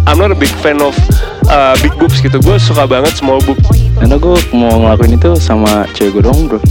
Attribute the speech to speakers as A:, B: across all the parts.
A: I'm not a big fan of big boobs gitu. Gue suka banget small boob.
B: Karena gue mau ngelakuin itu sama cewek gue doang bro.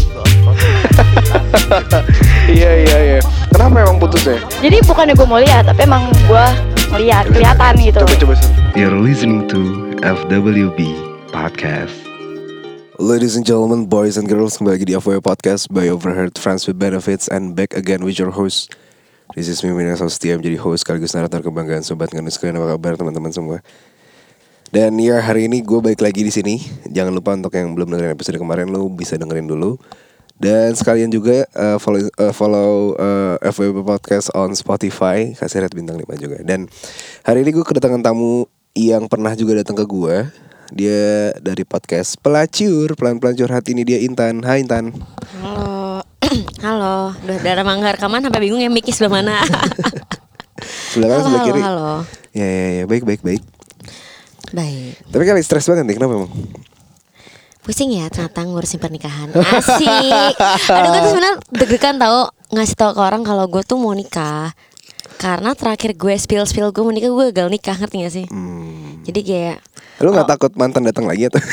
A: Iya. Kenapa emang putus ya?
C: Jadi bukannya gue mau lihat, tapi emang gue ngeliat, kelihatan gitu.
A: Coba.
D: You're listening to FWB Podcast.
E: Ladies and gentlemen, boys and girls, kembali lagi di FWB Podcast by Overheard Friends with Benefits, and back again with your host. This is me, Mina Sostia, menjadi host sekaligus narator kebanggaan sobat ngendus kalian. Apa kabar teman-teman semua? Dan ya, hari ini gue balik lagi di sini. Jangan lupa untuk yang belum dengerin episode kemarin, lo bisa dengerin dulu. Dan sekalian juga follow FWB Podcast on Spotify, kasih rate bintang 5 juga. Dan hari ini gue kedatangan tamu yang pernah juga datang ke gue. Dia dari podcast Pelacur, Pelan-Pelan Curhat. Ini dia Intan. Hai Intan.
F: Halo, udah manggar rekaman sampai bingung ya mikis sebelah mana.
E: Sebelah kanan, sebelah kiri.
F: Halo.
E: Ya, baik.
F: Baik.
E: Tapi kali stres banget nih, kenapa emang?
F: Pusing ya ternyata ngurusin pernikahan. Asik. Aduh, gue tuh sebenarnya deg-degan tau ngasih tau ke orang kalau gue tuh mau nikah. Karena terakhir gue spill gue mau nikah, gue gagal nikah, ngerti gak sih? Jadi kayak
E: Lu gak takut mantan datang lagi atau?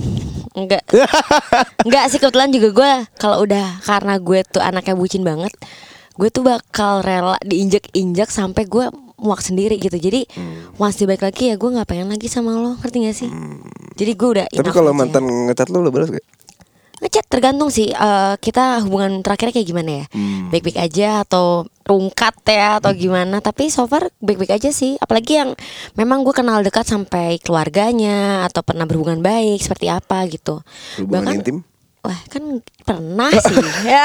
F: Enggak sih, kebetulan juga gue kalau udah, karena gue tuh anaknya bucin banget, gue tuh bakal rela diinjak-injak sampai gue muak sendiri gitu. Jadi once dia balik lagi ya gue gak pengen lagi sama lo, ngerti gak sih? Jadi gue udah
E: Tapi kalau mantan ngechat lu balas gak?
F: ngechat tergantung sih, kita hubungan terakhirnya kayak gimana ya. Baik-baik aja atau rungkat ya atau gimana. Tapi so far baik-baik aja sih. Apalagi yang memang gue kenal dekat sampai keluarganya atau pernah berhubungan baik seperti apa gitu.
E: Hubungan intim?
F: Wah kan pernah sih.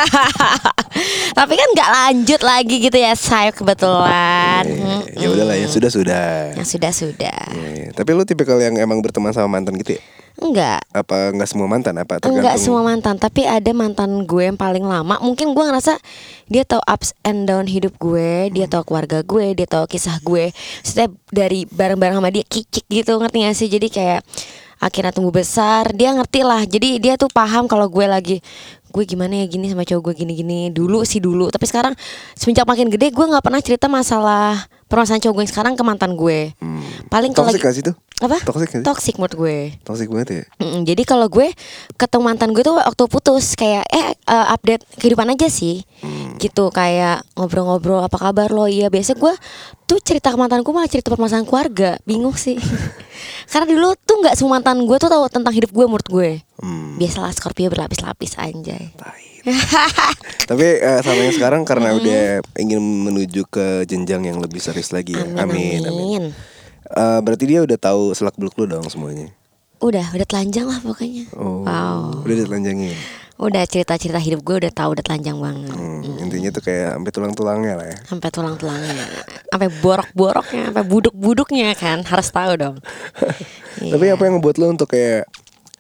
F: Tapi kan gak lanjut lagi gitu ya say, kebetulan.
E: Ya udahlah, ya sudah.
F: Yang sudah.
E: Ya. Tapi lu tipikal yang emang berteman sama mantan gitu ya?
F: Enggak.
E: Apa enggak semua mantan? Apa tergantung?
F: Enggak semua mantan, tapi ada mantan gue yang paling lama. Mungkin gue ngerasa dia tahu ups and down hidup gue, dia tahu keluarga gue, dia tahu kisah gue. Setiap dari bareng-bareng sama dia kicik gitu, ngerti gak sih? Jadi kayak akhirnya tumbuh besar, dia ngerti lah. Jadi dia tuh paham kalau gue lagi, gue gimana ya gini sama cowok gue gini-gini. Dulu. Tapi sekarang semenjak makin gede gue gak pernah cerita masalah permasalahan cowok gue yang sekarang ke mantan gue. Paling kalau
E: toxic
F: lagi
E: gak sih tuh?
F: apa?
E: Toxic
F: Menurut gue.
E: Toxic banget ya?
F: Jadi kalau gue ketemu mantan gue tuh waktu putus kayak update kehidupan aja sih. Gitu, kayak ngobrol-ngobrol, apa kabar lo? Iya, biasa gue tuh cerita ke mantan gue malah cerita permasalahan keluarga. Bingung sih. Karena dulu tuh enggak semua mantan gue tuh tahu tentang hidup gue menurut gue. Biasalah Scorpio berlapis-lapis anjay.
E: Tapi sama yang sekarang karena udah ingin menuju ke jenjang yang lebih serius lagi ya. Amin. Berarti dia udah tahu selak-beluk lu dong semuanya.
F: Udah telanjang lah pokoknya. Wow.
E: Udah ditelanjangin.
F: Udah cerita-cerita hidup gue udah tahu, udah telanjang banget.
E: Intinya tuh kayak sampai tulang-tulangnya lah ya.
F: Sampai tulang-tulangnya, sampai borok-boroknya, sampai buduk-buduknya kan, harus tahu dong.
E: Tapi apa yang ngebuat lu untuk kayak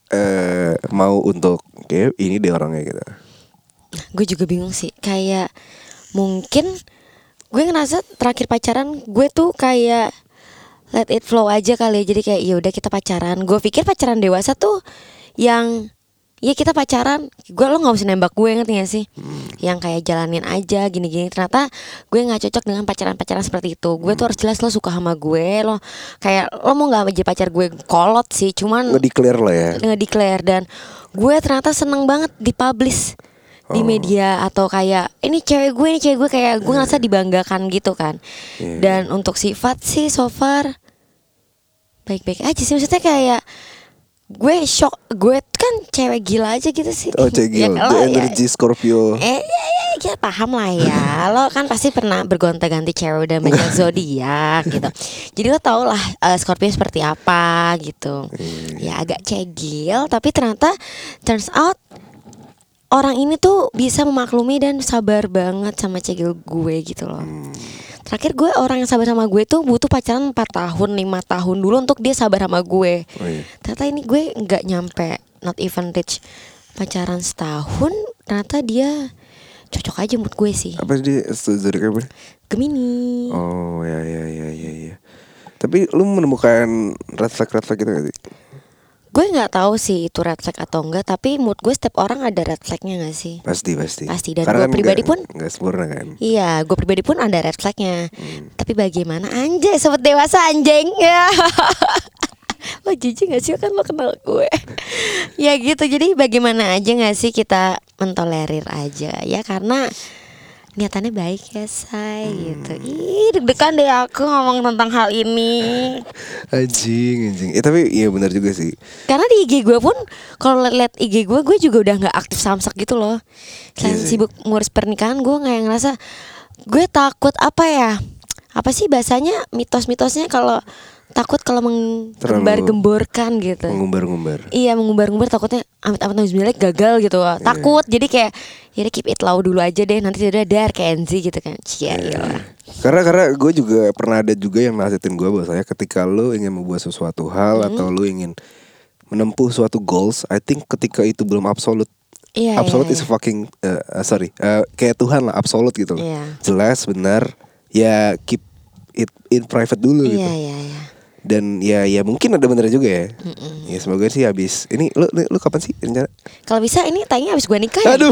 E: mau untuk kayak ini deh orangnya gitu?
F: Gue juga bingung sih. Kayak mungkin gue ngerasa terakhir pacaran gue tuh kayak let it flow aja kali ya. Jadi kayak ya udah kita pacaran. Gue pikir pacaran dewasa tuh yang ya kita pacaran, lo nggak usah nembak gue, ngerti gak sih? Yang kayak jalanin aja gini-gini. Ternyata gue nggak cocok dengan pacaran seperti itu. Gue tuh harus jelas lo suka sama gue, lo kayak lo mau nggak jadi pacar gue kolot sih, cuman
E: Nge-declare lo ya.
F: Nge-declare. Dan gue ternyata seneng banget dipublish di media atau kayak ini cewek gue kayak gue ngerasa dibanggakan gitu kan. Dan untuk sifat sih so far baik-baik aja sih. Maksudnya kayak gue shock, gue kan cewek gila aja gitu sih.
E: Oh cewek gila,
F: ya,
E: the energy Scorpio.
F: Ya paham lah ya. Lo kan pasti pernah bergonta-ganti cewek dan banyak zodiak gitu. Jadi lo tau lah Scorpio seperti apa gitu. Ya agak cegil, tapi ternyata turns out orang ini tuh bisa memaklumi dan sabar banget sama cegil gue gitu loh. Terakhir gue orang yang sabar sama gue tuh butuh pacaran 4 tahun 5 tahun dulu untuk dia sabar sama gue. Ternyata ini gue gak nyampe, not even reach pacaran setahun. Ternyata dia cocok aja menurut gue sih.
E: Apa dia zodiak apa?
F: Gemini.
E: Oh ya. Tapi lu menemukan red flag gitu gak sih?
F: Gue nggak tahu sih itu red flag atau enggak, tapi mood gue setiap orang ada red flagnya nggak sih?
E: Pasti.
F: Pasti, dan
E: Karena
F: gue pribadi pun
E: nggak sempurna kan.
F: iya, gue pribadi pun ada red flagnya. Tapi bagaimana anjay, sobat dewasa anjing ya. Lo jijik gak sih, kan lo kenal gue. Ya gitu, jadi bagaimana aja gak sih kita mentolerir aja ya, karena niatannya baik ya say gitu. Ih deg-degan deh aku ngomong tentang hal ini.
E: Anjing. Tapi iya benar juga sih.
F: Karena di IG gue pun, kalau liat IG gue juga udah gak aktif samsak gitu loh. Selain
E: Iya sih.
F: sibuk ngurus pernikahan, gue kayak ngerasa gue takut apa ya, apa sih bahasanya, mitos-mitosnya kalau takut kalau menggembar-gemborkan gitu.
E: Mengumbar-ngumbar.
F: Iya, mengumbar-ngumbar takutnya amit-amit nauzubillah gagal gitu. Takut. Jadi kayak ya udah keep it low dulu aja deh, nanti udah dar kayak Enzi gitu kan. Cia iyalah.
E: Karena gue juga pernah ada juga yang nasihatin gue bahwasanya ketika lo ingin membuat sesuatu hal atau lo ingin menempuh suatu goals, I think ketika itu belum absolute.
F: Iya,
E: Absolute
F: iya,
E: is fucking kayak Tuhan lah, absolute gitu loh.
F: Iya.
E: Jelas, benar. Ya keep it in private dulu gitu.
F: Iya.
E: Dan ya mungkin ada bener juga ya. Ya semoga sih habis ini lu kapan sih rencana?
F: Kalau bisa ini tanya abis gue nikah ya.
E: Aduh.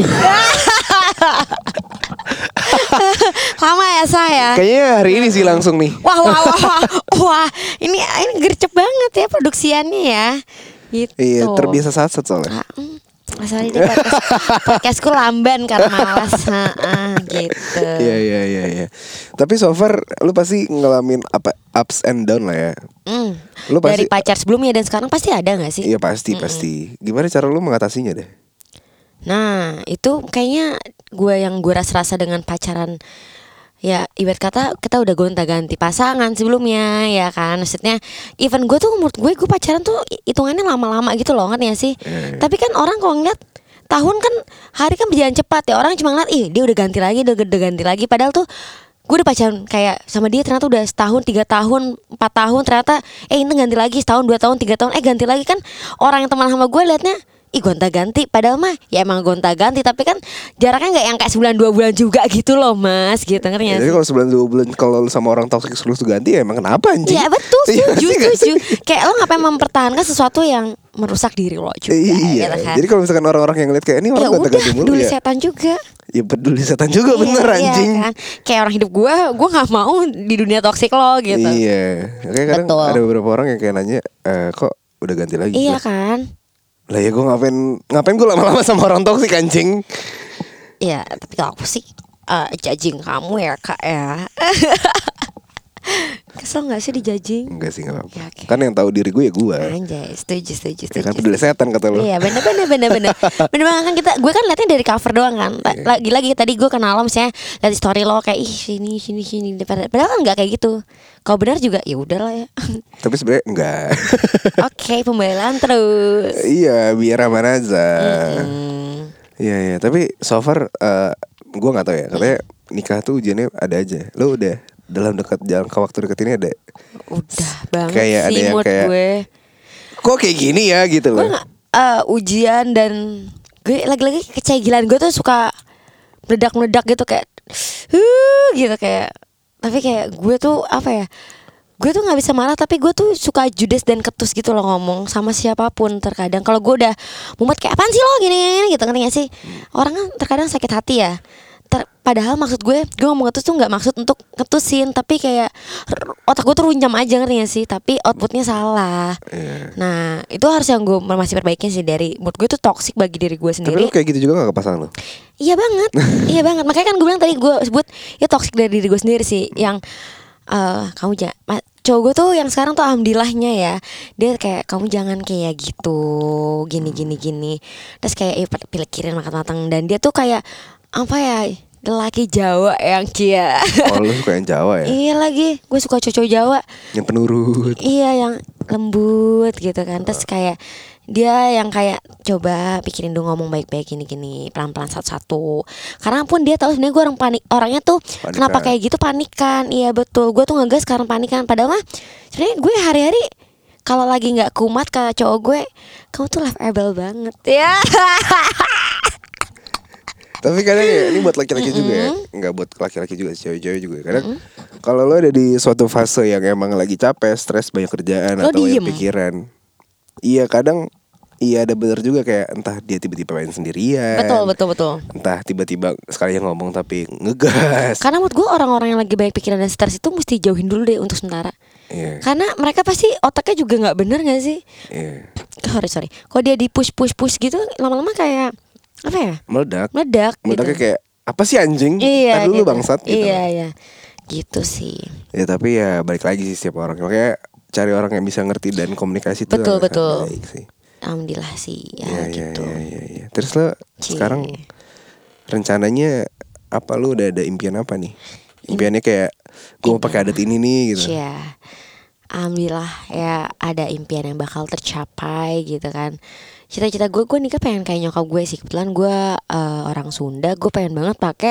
F: Lama ya saya.
E: Kayaknya hari ini sih langsung nih.
F: Wah, ini gercep banget ya produksiannya ya. Gitu.
E: Iya, terbiasa satset soalnya.
F: Sorry deh, podcastku lamban karena malas. Gitu.
E: Iya. Tapi so far lu pasti ngalamin apa ups and down lah ya. Lu
F: Dari
E: pasti
F: pacar sebelumnya dan sekarang pasti ada gak sih?
E: Iya pasti. Gimana cara lu mengatasinya deh?
F: Nah itu kayaknya gue rasa dengan pacaran. Ya ibarat kata kita udah gonta-ganti pasangan sebelumnya ya kan. Maksudnya even gue tuh menurut gue pacaran tuh hitungannya lama-lama gitu loh, ngerti gak sih? Tapi kan orang kalau ngeliat tahun kan, hari kan berjalan cepat ya. Orang cuma ngeliat dia udah ganti lagi, udah ganti lagi. Padahal tuh gue udah pacaran kayak sama dia ternyata udah setahun, 3 tahun, 4 tahun. Ternyata ini ganti lagi setahun, 2 tahun, 3 tahun. Ganti lagi kan. Orang yang teman sama gue liatnya gonta-ganti, padahal mah ya emang gonta-ganti, tapi kan jaraknya nggak yang kayak sebulan 2 bulan juga gitu loh mas, gitu ngerti
E: Ya,
F: gak
E: jadi
F: sih?
E: kalau sebulan 2 bulan kalau lu sama orang toxic terus tuh ganti ya emang kenapa anjing?
F: Iya betul,
E: Iya,
F: setuju. Kayak lo ngapain mempertahankan sesuatu yang merusak diri lo juga,
E: Iya.
F: gitu kan?
E: Jadi kalau misalkan orang-orang yang ngeliat kayak ini
F: Ya
E: orang
F: udah,
E: gonta-ganti mulu
F: peduli
E: ya.
F: setan juga.
E: Ya peduli setan juga bener
F: Iya,
E: anjing.
F: kan? Kayak orang hidup gue nggak mau di dunia toksik lo gitu.
E: Iya. Kayak kadang
F: Betul.
E: ada beberapa orang yang kayak nanya, kok udah ganti lagi?
F: Iya kan?
E: Lah ya gue ngapain gue lama-lama sama orang toksik anjing.
F: Iya, tapi kalau aku sih judging kamu ya kak ya. Kesel gak sih dijudging?
E: Enggak sih, enggak apa-apa.
F: Ya, oke.
E: Kan yang tahu diri gue ya gue.
F: Anjay, setuju.
E: Ya kan peduli setan kata lu.
F: Iya bener. Bener banget kan gue kan liatnya dari cover doang kan. Lagi tadi gue kenal lo misalnya liat di story lo kayak sini. Padahal kan nggak kayak gitu. Kalau benar juga ya udahlah ya.
E: Tapi sebenarnya enggak.
F: Oke, pembelaan terus.
E: Iya, biar aman aja. Iya. Tapi so far gue nggak tahu ya. Katanya nikah tuh ujiannya ada aja. Lo udah dalam waktu dekat ini ada?
F: Udah banget
E: Kayak ada
F: sih
E: yang
F: mood
E: kayak,
F: gue.
E: Kok kayak gini ya gitu
F: Gue
E: loh.
F: nggak ujian dan gue lagi-lagi kecegilan gue tuh suka meledak gitu kayak gitu kayak. Tapi kayak gue tuh apa ya, gue tuh nggak bisa marah, tapi gue tuh suka judes dan ketus gitu loh ngomong sama siapapun. Terkadang kalau gue udah mumet kayak apaan sih lo gini gitu, ngerti gak sih? Orang kan terkadang sakit hati ya. Padahal maksud gue ngomong ketus tuh nggak maksud untuk ketusin, tapi kayak otak gue tuh runyam aja, ngerti gak sih? Tapi outputnya salah. Nah itu harus yang gue masih perbaikin sih, dari mood gue tuh toxic bagi diri gue
E: Tapi
F: sendiri.
E: lu kayak gitu juga gak ke pasangan lo?
F: Iya banget, iya banget. Makanya kan gue bilang tadi, gue sebut ya toxic dari diri gue sendiri sih. Yang kamu jangan, cowok gue tuh yang sekarang tuh alhamdulillahnya ya, dia kayak kamu jangan kayak gitu, gini. Terus kayak pikirin matang-matang, dan dia tuh kayak apa ya, lelaki Jawa yang kia.
E: Oh lu suka yang Jawa ya?
F: Iya lagi, gue suka cowok Jawa.
E: Yang penurut.
F: Iya yang lembut gitu kan. Terus kayak dia yang kayak coba pikirin dulu, ngomong baik-baik gini pelan-pelan satu-satu. Karena pun dia tahu sebenarnya gue orangnya tuh
E: Panikan.
F: Kenapa kayak gitu, panikan. Iya betul, gue tuh ngegas sekarang panikan. Padahal mah sebenarnya gue hari-hari kalau lagi nggak kumat ke cowok gue, kamu tuh lovable banget ya.
E: Tapi kadang ya, ini buat laki-laki juga ya, nggak buat laki-laki juga, cewek-cewek juga. Kadang kalau lo ada di suatu fase yang emang lagi capek, stres, banyak kerjaan
F: Lo
E: atau banyak
F: diem.
E: pikiran, Iya kadang iya ada bener juga kayak entah dia tiba-tiba main sendirian.
F: Betul.
E: Entah tiba-tiba sekali ngomong tapi ngegas.
F: Karena menurut gue orang-orang yang lagi banyak pikiran dan stres itu mesti jauhin dulu deh untuk sementara.
E: Iya.
F: Karena mereka pasti otaknya juga nggak bener nggak sih?
E: Iya.
F: Sorry. Kalau dia di push gitu, lama-lama kayak apa ya?
E: Meledak.
F: gitu.
E: Meledaknya kayak apa sih anjing?
F: Iya,
E: Tar dulu
F: gitu.
E: bangsat gitu.
F: Iya. Gitu sih.
E: Ya tapi ya balik lagi sih setiap orang. Makanya cari orang yang bisa ngerti dan komunikasi itu
F: Betul.
E: baik sih.
F: Alhamdulillah sih gitu.
E: Iya. Terus lo
F: Cie.
E: sekarang rencananya apa, lu udah ada impian apa nih? Impiannya kayak gue mau pakai adat ini nih gitu.
F: Cia. Alhamdulillah ya ada impian yang bakal tercapai gitu kan. Cita-cita gue nikah pengen kayak nyokap gue sih. Kebetulan gue orang Sunda, gue pengen banget pakai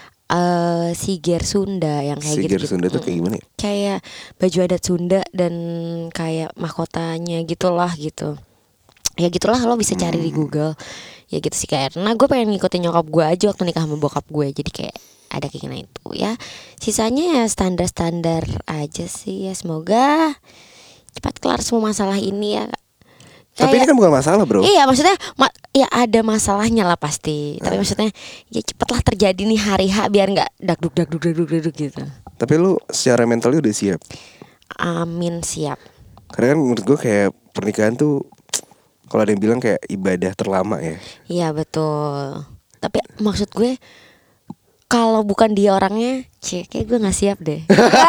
F: siger Sunda yang kayak
E: Siger
F: gitu.
E: Sunda tuh kayak gimana ya?
F: Kayak baju adat Sunda dan kayak mahkotanya gitulah gitu. Ya gitulah, lo bisa cari di Google. Ya gitu sih, karena gue pengen ngikutin nyokap gue aja waktu nikah sama bokap gue. Jadi kayak ada keinginan itu ya. Sisanya ya standar-standar aja sih ya. Semoga cepat kelar semua masalah ini ya.
E: Tapi ini kan bukan masalah bro.
F: Iya maksudnya ya ada masalahnya lah pasti. Tapi maksudnya ya cepatlah terjadi nih hari H biar gak dagduk gitu.
E: Tapi lu secara mentalnya udah siap?
F: Amin, siap.
E: Karena kan menurut gue kayak pernikahan tuh kalau ada yang bilang kayak ibadah terlama ya.
F: Iya betul. Tapi maksud gue kalau bukan dia orangnya, kayak gue nggak siap deh.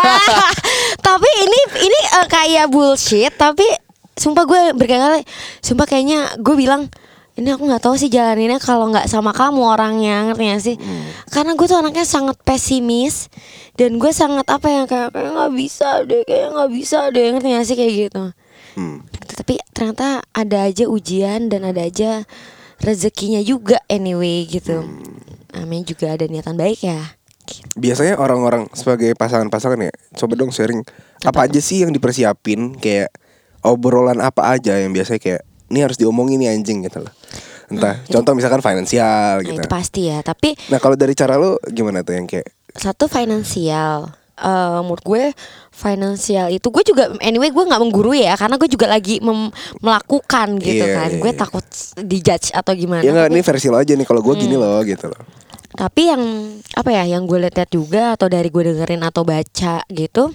F: Tapi ini kayak bullshit. Tapi sumpah gue berkali-kali, sumpah kayaknya gue bilang ini aku nggak tahu sih jalaninnya kalau nggak sama kamu orangnya, ngerti gak sih? Karena gue tuh anaknya sangat pesimis dan gue sangat apa ya kayak nggak bisa deh, ngerti gak sih kayak gitu. Tapi ternyata ada aja ujian dan ada aja rezekinya juga anyway gitu. Namanya juga ada niatan baik ya.
E: Biasanya orang-orang sebagai pasangan-pasangan ya, coba dong sharing apa aja sih yang dipersiapin, kayak obrolan apa aja yang biasanya kayak ini harus diomongin nih anjing gitu loh. Entah contoh misalkan finansial gitu.
F: Itu pasti ya. Tapi
E: Nah kalau dari cara lo gimana tuh yang kayak
F: satu finansial, menurut gue finansial itu gue juga anyway gue nggak menggurui ya, karena gue juga lagi melakukan gitu kan. Gue takut dijudge atau gimana.
E: Ya nggak, ini versi lo aja nih kalau gue gini loh gitu loh.
F: Tapi yang apa ya, yang gue lihat juga atau dari gue dengerin atau baca gitu,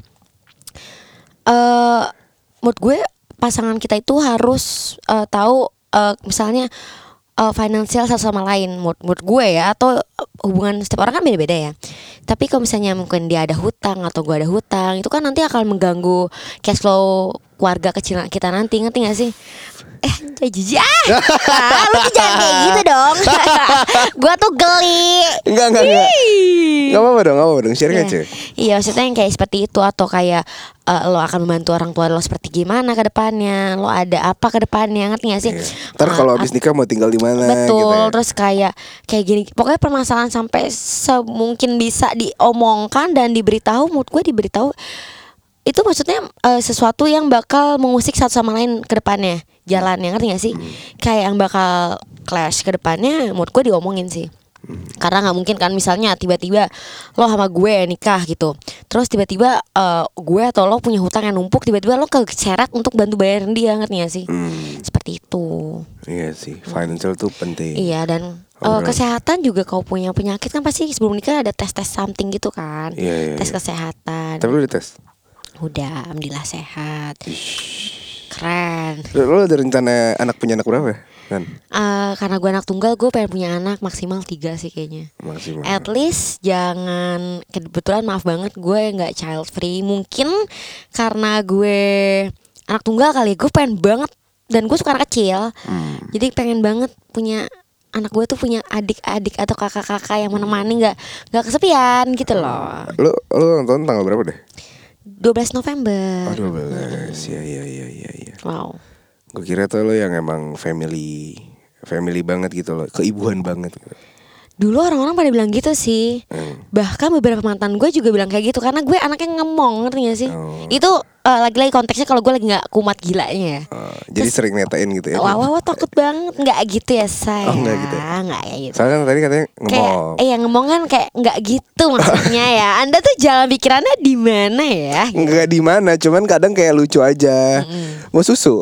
F: menurut gue pasangan kita itu harus tahu misalnya finansial satu sama lain, menurut gue ya, atau hubungan setiap orang kan beda-beda ya. Tapi kalau misalnya mungkin dia ada hutang atau gue ada hutang, itu kan nanti akan mengganggu cash flow keluarga kecil kita nanti, ngerti gak sih? Jijik lu tuh jangan kayak gitu dong. Gue tuh geli.
E: Enggak Gak apa-apa dong sharing aja.
F: Iya maksudnya yang kayak seperti itu. Atau kayak lo akan membantu orang tua lo seperti gimana ke depannya, lo ada apa ke depannya, ngerti gak sih?
E: Ntar kalau habis nikah mau tinggal di mana?
F: Betul
E: gitu ya.
F: Terus kayak gini, pokoknya permasalahan sampai semungkin bisa diomongkan dan diberitahu. Menurut gue diberitahu itu maksudnya sesuatu yang bakal mengusik satu sama lain ke depannya, jalannya, ngerti gak sih? Kayak yang bakal clash ke depannya, menurut gue diomongin sih. Karena nggak mungkin kan misalnya tiba-tiba lo sama gue nikah gitu, terus tiba-tiba gue atau lo punya hutang yang numpuk, tiba-tiba lo keseret untuk bantu bayarin dia, ngerti gak sih? Seperti itu.
E: Iya sih, financial tuh penting.
F: Iya, dan kesehatan juga, kau punya penyakit kan pasti sebelum nikah ada tes something gitu kan. Tes kesehatan.
E: Tapi lu udah tes?
F: Udah, alhamdulillah sehat. Keren.
E: Lo ada rencana punya anak berapa kan?
F: Karena gue anak tunggal, gue pengen punya anak maksimal 3 sih kayaknya.
E: Maksimal.
F: At least jangan, kebetulan maaf banget gue nggak child free. Mungkin karena gue anak tunggal kali, gue pengen banget, dan gue suka anak kecil. Jadi pengen banget punya anak gue tuh punya adik-adik atau kakak-kakak yang menemani, nggak kesepian gitu loh.
E: Lo nonton tanggal berapa deh?
F: 12 November.
E: 12. Iya.
F: Wow.
E: Gue kira tuh lo yang emang family banget gitu loh, keibuan banget gitu.
F: Dulu orang-orang pada bilang gitu sih. Bahkan beberapa mantan gue juga bilang kayak gitu karena gue anaknya ngemong, ngerti gak sih? Itu lagi-lagi konteksnya kalau gue lagi nggak kumat gilanya ya.
E: Jadi sering netain gitu ya.
F: Wah takut banget. Nggak gitu ya saya.
E: Oh, nggak gitu ya?
F: Nggak kayak gitu.
E: Soalnya kan tadi katanya ngomong.
F: Kayak ngomong kan kayak nggak gitu maksudnya ya. Anda tuh jalan pikirannya di mana ya?
E: Enggak di mana, cuman kadang kayak lucu aja. Mau susu.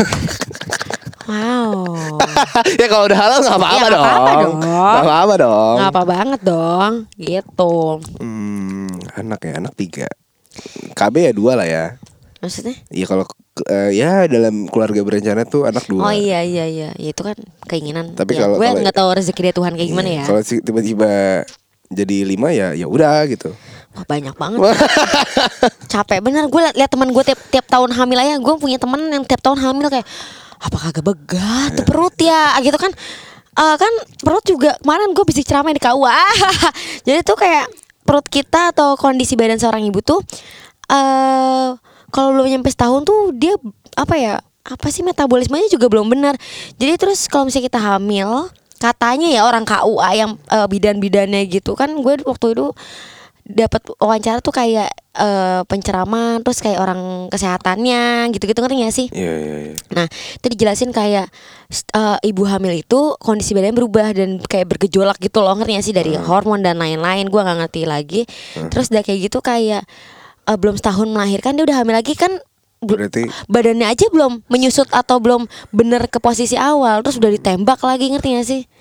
F: Wow.
E: Ya kalau udah halal nggak apa-apa
F: Ya, nggak
E: dong.
F: apa-apa dong.
E: Nggak apa-apa dong.
F: Nggak apa banget dong. Gitu.
E: Anak ya, anak 3. KB ya 2 lah ya.
F: Maksudnya?
E: Iya kalau ya dalam keluarga berencana tuh anak 2.
F: Oh iya. Ya itu kan keinginan.
E: Tapi
F: ya,
E: kalau-
F: gue
E: kalau-
F: nggak tahu rezeki dari Tuhan kayak gimana ya.
E: Kalau tiba-tiba jadi 5 ya udah gitu.
F: Wah banyak banget. Capek bener. Gue liat teman gue tiap tahun hamil aja. Gue punya temen yang tiap tahun hamil kayak apa kagak begat tuh perut ya gitu kan. Kan perut juga kemarin gue bisik ceramah di KUA. Jadi tuh kayak perut kita atau kondisi badan seorang ibu tuh kalau belum nyampe setahun tuh dia apa sih metabolismenya juga belum benar. Jadi terus kalau misalnya kita hamil, katanya ya orang KUA yang bidan-bidannya gitu kan, gue waktu itu dapat wawancara tuh kayak penceramah terus kayak orang kesehatannya gitu-gitu, ngerti gak sih?
E: Iya.
F: Nah itu dijelasin kayak ibu hamil itu kondisi badannya berubah dan kayak bergejolak gitu loh, ngerti gak sih, dari hormon dan lain-lain. Gue nggak ngerti lagi. Terus udah kayak gitu kayak belum setahun melahirkan dia udah hamil lagi kan.
E: Berarti
F: Badannya aja belum menyusut atau belum bener ke posisi awal, terus udah ditembak lagi, ngerti gak sih?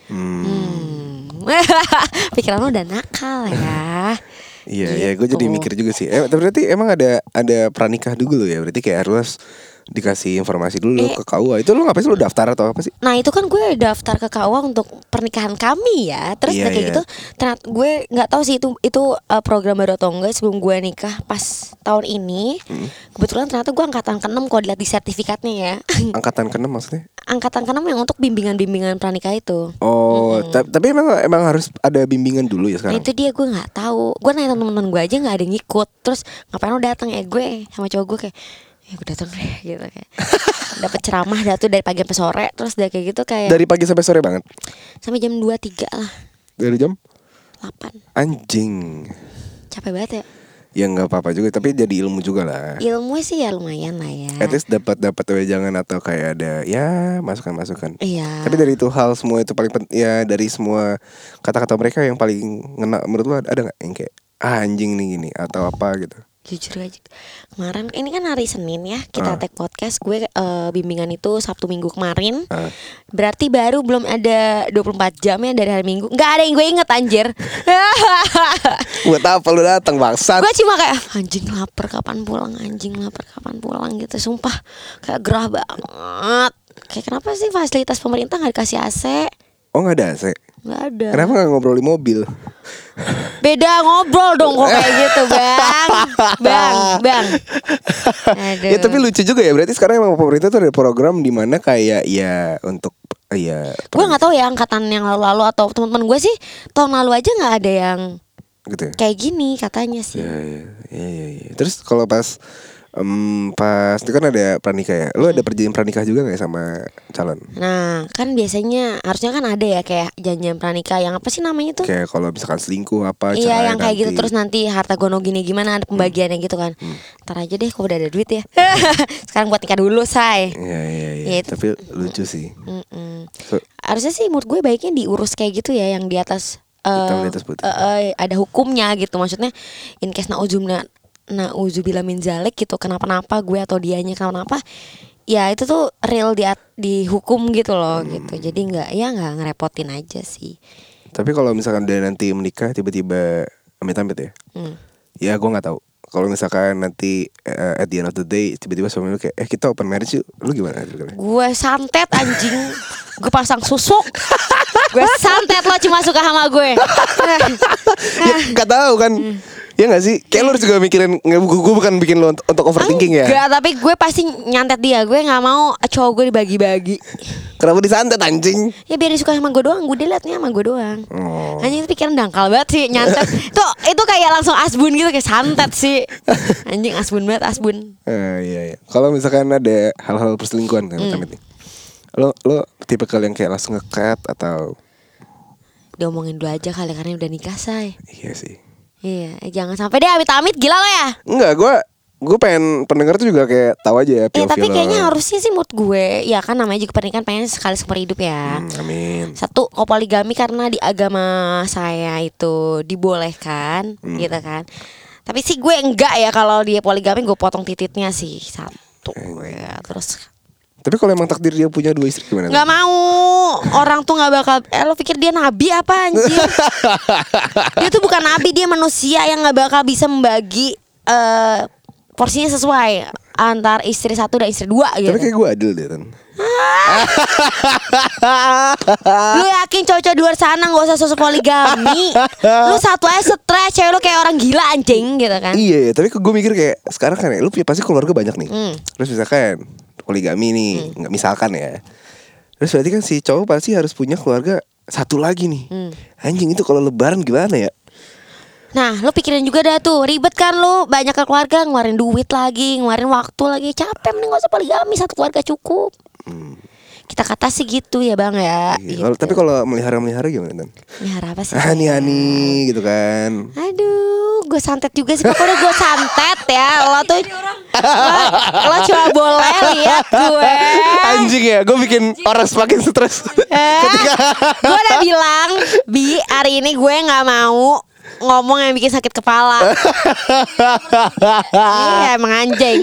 F: Pikiran lo udah nakal ya.
E: Iya, gue jadi
F: Gitu.
E: mikir juga sih. Tapi berarti emang ada pranikah dulu ya? Berarti kayak harus dikasih informasi dulu ke KUA. Itu lu ngapain sih, lu daftar atau apa sih?
F: Nah itu kan gue daftar ke KUA untuk pernikahan kami ya. Terus
E: Iya,
F: udah kayak
E: iya.
F: gitu ternyata gue nggak tahu sih itu program baru atau enggak. Sebelum gue nikah pas tahun ini kebetulan ternyata gue angkatan ke-6 kalau dilihat di sertifikatnya ya.
E: Angkatan ke-6 maksudnya?
F: Angkatan ke-6 yang untuk bimbingan pranikah itu.
E: Oh, tapi emang harus ada bimbingan dulu ya
F: Nah
E: sekarang?
F: itu dia, gue nggak tahu. Gue nanya temen-temen gue aja nggak ada yang ngikut. Terus ngapain lo datang ya, gue sama cowok gue kayak ya gue datang deh gitu kayak. Dapat ceramah dah tuh dari pagi sampai sore. Terus udah kayak gitu kayak
E: Dari pagi sampai sore banget?
F: sampai jam 2-3 lah,
E: Dari jam?
F: 8.
E: Anjing.
F: Capek banget ya.
E: Ya nggak apa-apa juga, tapi jadi ilmu juga lah.
F: Ilmu sih ya lumayan lah ya.
E: At least dapat wejangan atau kayak ada ya masukan.
F: Iya.
E: Tapi dari itu hal semua itu paling penting ya, dari semua kata-kata mereka yang paling ngena menurut lu ada nggak yang kayak anjing nih gini atau apa gitu?
F: Jujur aja kemarin ini kan hari Senin ya kita tag podcast. Gue bimbingan itu Sabtu Minggu kemarin. Berarti baru belum ada 24 jam ya dari hari Minggu. Nggak ada yang gue inget anjir.
E: Buat apa lu datang bangsat?
F: Gue cuma kayak anjing lapar kapan pulang gitu. Sumpah kayak gerah banget. Kayak kenapa sih fasilitas pemerintah nggak dikasih AC?
E: Oh nggak ada AC?
F: Nggak ada.
E: Kenapa nggak ngobrol di mobil?
F: Beda ngobrol dong kok kayak gitu bang. Aduh.
E: Ya tapi lucu juga ya, berarti sekarang emang pemerintah tuh ada program di mana kayak ya untuk ya
F: Gue nggak tahu ya angkatan yang lalu-lalu atau teman-teman gue sih tahun lalu aja nggak ada yang
E: gitu ya.
F: kayak gini katanya sih.
E: Ya. Terus kalau pas itu kan ada pranikah ya. Lu ada perjanjian pranikah juga nggak sama calon?
F: Nah kan biasanya harusnya kan ada ya kayak janjian pranikah yang apa sih namanya tuh?
E: Kayak kalau misalkan selingkuh apa?
F: Iya
E: cerai
F: yang kayak
E: nanti.
F: gitu terus nanti harta gono gini gimana ada pembagiannya gitu kan. Ntar aja deh kalau udah ada duit ya. Sekarang buat nikah dulu say.
E: Iya.
F: Ya, itu.
E: Tapi lucu sih. So,
F: Harusnya sih menurut gue baiknya diurus kayak gitu ya yang di atas
E: hitam di atas putih.
F: ada hukumnya gitu. Maksudnya in case nauzubillah min zalik gitu, kenapa-napa gue atau dianya kenapa-napa, ya itu tuh real di hukum gitu loh gitu. Jadi nggak ngerepotin aja sih.
E: Tapi kalau misalkan dia nanti menikah tiba-tiba amit-amit ya, ya gue nggak tahu. Kalau misalkan nanti at the end of the day tiba-tiba suami lu kayak kita open marriage yuk, lu gimana?
F: Gue santet anjing, gue pasang susuk, gue santet lo cuma suka sama gue.
E: Ya nggak tahu kan. Ya gak sih? Kayak lu harus juga mikirin. Gue bukan bikin lu untuk overthinking ya.
F: Enggak, tapi gue pasti nyantet dia. Gue gak mau cowok gue dibagi-bagi.
E: Kenapa disantet anjing?
F: Ya biar dia suka sama gue doang. Gue liatnya sama gue doang.
E: Oh.
F: Anjing itu pikiran dangkal banget sih nyantet. Itu kayak langsung asbun gitu, kayak santet sih. Anjing asbun banget, asbun.
E: Iya. Kalau misalkan ada hal-hal perselingkuhan kan amit nih. Lo tipe kalian kayak langsung nge-cut atau
F: diomongin dulu aja kali karena udah nikah say.
E: Iya sih.
F: Iya, jangan sampai deh amit-amit, gila lo ya.
E: Enggak, gue pengen pendengar tuh juga kayak tahu aja ya.
F: Tapi kayaknya harusnya sih mood gue, ya kan namanya juga pernikahan pengen sekali seumur hidup ya.
E: Amin.
F: Satu, kok poligami karena di agama saya itu dibolehkan, gitu kan. Tapi sih gue enggak ya, kalau dia poligami gue potong tititnya sih satu ya. Terus
E: Tapi kalau emang takdir dia punya 2 istri gimana?
F: nggak mau, orang tuh nggak bakal. Lo pikir dia nabi apa anjir? Dia tuh bukan nabi, dia manusia yang nggak bakal bisa membagi porsinya sesuai antar istri 1 dan istri 2 gitu.
E: Tapi kayak gue adil deh Tan.
F: Lu yakin cowok-cowok di luar sana gak usah sosok poligami? Lu satu aja stres, cewek lu kayak orang gila anjing gitu kan.
E: Iya, tapi gue mikir kayak sekarang kan ya, lu punya pasti keluarga banyak nih. Terus misalkan poligami nih, nggak misalkan ya. Terus berarti kan si cowok pasti harus punya keluarga satu lagi nih. Anjing, itu kalau lebaran gimana ya?
F: Nah, lu pikirin juga dah tuh, ribet kan lu, banyak ke keluarga, ngeluarin duit lagi, ngeluarin waktu lagi, capek, mending gak usah poligami, satu keluarga cukup. Kita kata sih gitu ya bang ya.
E: Iya.
F: Gitu.
E: Tapi kalau melihara gimana Tan?
F: Melihara apa sih?
E: Hani gitu kan.
F: Aduh, gue santet juga sih. Pokoknya gue santet ya. Lo tuh lo cuma boleh lihat gue.
E: Anjing ya, gue bikin orang semakin stres.
F: Gue udah bilang, Bi, hari ini gue nggak mau ngomong yang bikin sakit kepala. Iya emang anjing.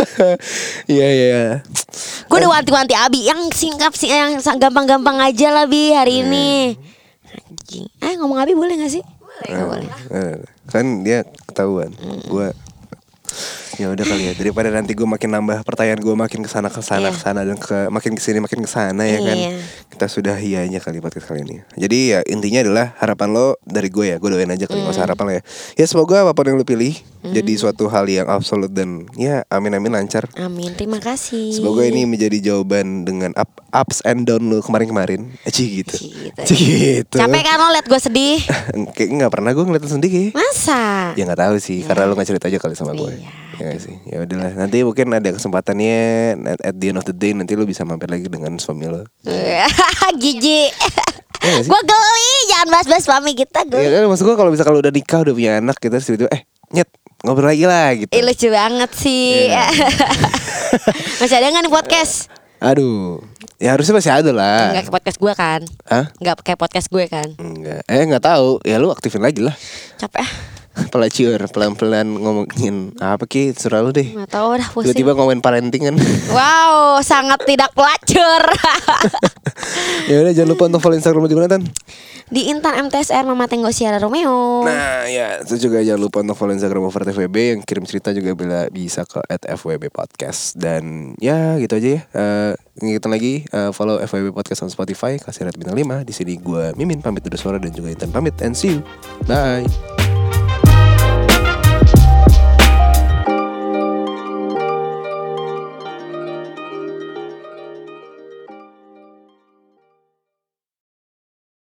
E: Iya.
F: Gue udah wanti-wanti Abi yang singkat sih, yang gampang-gampang aja lah Bi hari ini. Anjing. Ngomong Abi boleh gak sih? Boleh.
E: Kan dia ketahuan. Gue ya udah kali ya, daripada nanti gue makin nambah pertanyaan, gue makin kesana dan makin kesini makin kesana ya kan. Kita sudah aja kali podcast kali ini. Jadi ya intinya adalah harapan lo dari gue ya, gue doain aja kali, nggak usah harapan lo ya. Ya semoga apapun yang lo pilih jadi suatu hal yang absolut dan ya amin lancar.
F: Amin, terima kasih.
E: Semoga ini menjadi jawaban dengan ups and down lo kemarin. Gitu.
F: Capek kan lo liat gue sedih?
E: Kayak nggak pernah gue ngeliatin sedih.
F: Masa?
E: Ya nggak tahu sih, karena lo nggak cerita aja kali sama gue. Ya sih, ya udahlah. Nanti mungkin ada kesempatannya at the end of the day nanti lo bisa mampir lagi dengan suami lo.
F: Gigi. Gue geli, jangan bahas-bahas suami kita.
E: Ya kan maksud gue kalau udah nikah, udah punya anak kita tiba-tiba nyet ngobrol lagi lah gitu.
F: Lucu banget sih. Masih ada nggak nih podcast?
E: Aduh, ya harusnya masih ada lah.
F: Nggak kayak podcast gue kan?
E: Hah?
F: Nggak kayak podcast gue kan?
E: Enggak. Nggak tahu. Ya lu aktifin lagi lah.
F: Capek.
E: Pelacur pelan-pelan ngomongin apa ki, serah lu deh.
F: Nggak tahu, udah pusing.
E: Tiba-tiba ngomongin parenting kan.
F: Wow, sangat tidak pelacur.
E: Ya udah, jangan lupa untuk follow Instagram di mana Tan?
F: Di Intan MTSR Mama Tenggo Siara Romeo.
E: Nah ya, itu juga jangan lupa untuk follow Instagram @FWB, yang kirim cerita juga bisa ke @FWB Podcast. Dan ya gitu aja ya. Ingetin lagi, follow FWB Podcast on Spotify, kasih rate bintang 5. Di sini gue Mimin pamit udah suara dan juga Intan pamit, and see you. Bye.